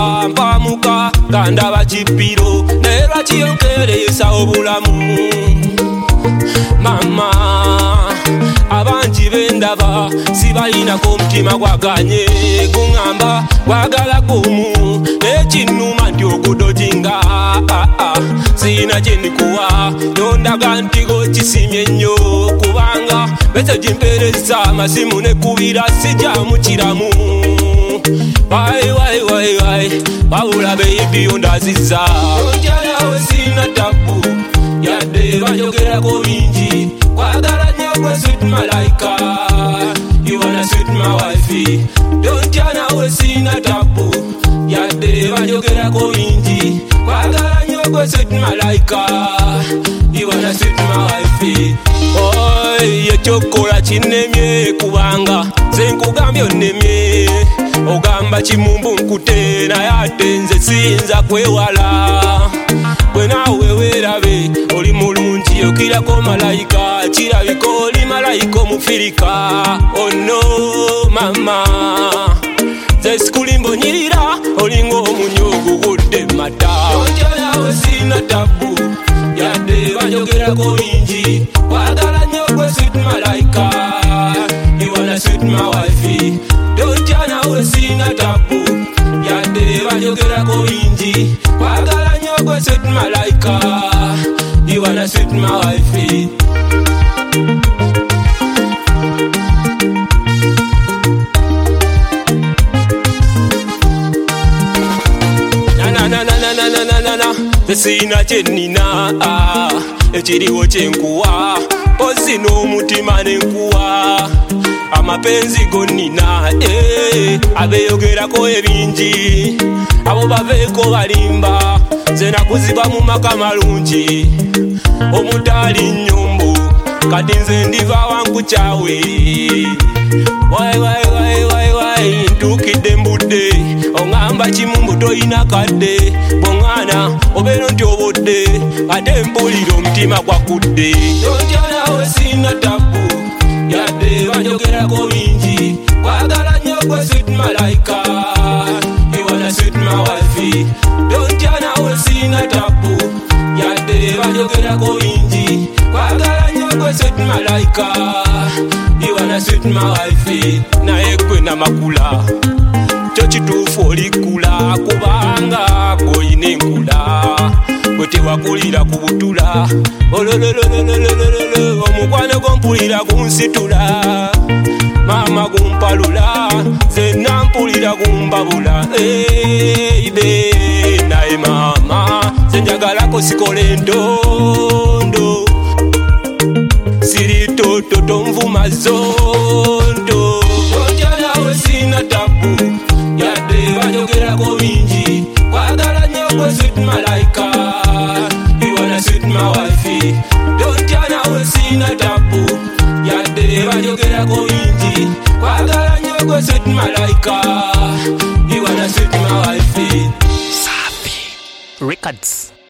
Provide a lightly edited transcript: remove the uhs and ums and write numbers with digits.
ndaba mpamuka nga ndaba kipiro naye lwakiyongereza obulamu mama abangi bendaba sibalinako omutima gwaganye guŋŋamba gwagala gumu nekinnuma nti ogudojinga sina kyenikuwa nondaga ntigo kisimye nnyo kubanga meseji mpereza amasimu nekubira sijamu kiramu wai wabula beyibiyo ndaziza onjalawe sina tabu yadde banjogerako bingi kwagala nnyo gwe sweet malaika you wanna sweet my wifey donjalawe sina tabu yadde banjogerako bingi kwagala nnyo gwe sweet malaika you wanna sweet my wifey oy ekyokola kinnemye kubanga senkugambye onnemye ogamba kimumbu nkute naye ate nze siyinza kwewala bwe naawe weerabe oli mulungi okirako malayika kirabika oli malayika omufirika ono mama nze sikulimbonyirira olinga omunyo ogugudde mata onjalawe sina tabu yadde banjogerako bingi kwagala nnyo gwe sweet malayika you wanna sweet my wifey donjalawe sina tabu yadde banjogerako bingi kwagala nnyo gwe sweet malayika you wanna sweet my wifey sina kyenina ekiriwo kyenkuwa pozi n'omutima nenkuwa amapenzi gonnina abeeyogerako ebingi abo baveeko balimba nze nakuziba mu maka malungi omutaali nnyombo kati nze ndiva wankukyawe wai ntuukidde mbudde oŋŋamba kimumbu toyina kadde bwoŋŋaana obeera nti obodde ate mpulira omutima gwakudde tonjalawe sina tabu yadde banjogerako bingi kwagala nnyo gwe sweet malaika you wanna sweet my wifey tonjalawe sina tabu yadde banjogerako bingi kwagala nnyo gwe sweet malaika you wanna sweet my wifey naye gwe namakula kyo kituufu olikula kubanga gwoyina enkula gwe tewakulira ku butula olololololololo omukwano gompulira gunsitula mama gumpalula zenna mpulira gumbabula eibe naye mama zenjagalako sikole ntondo siritoto tonvuma zondo onjalawe sina tabu yadde banjogerako bingi kwagala nnyo gwe sweet malaika you wanna sweet my wifey donjalawe sina tabu yadde banjogerako bingi kwagala nnyo gwe sweet malaika you wanna sweet my wifey Safi Records.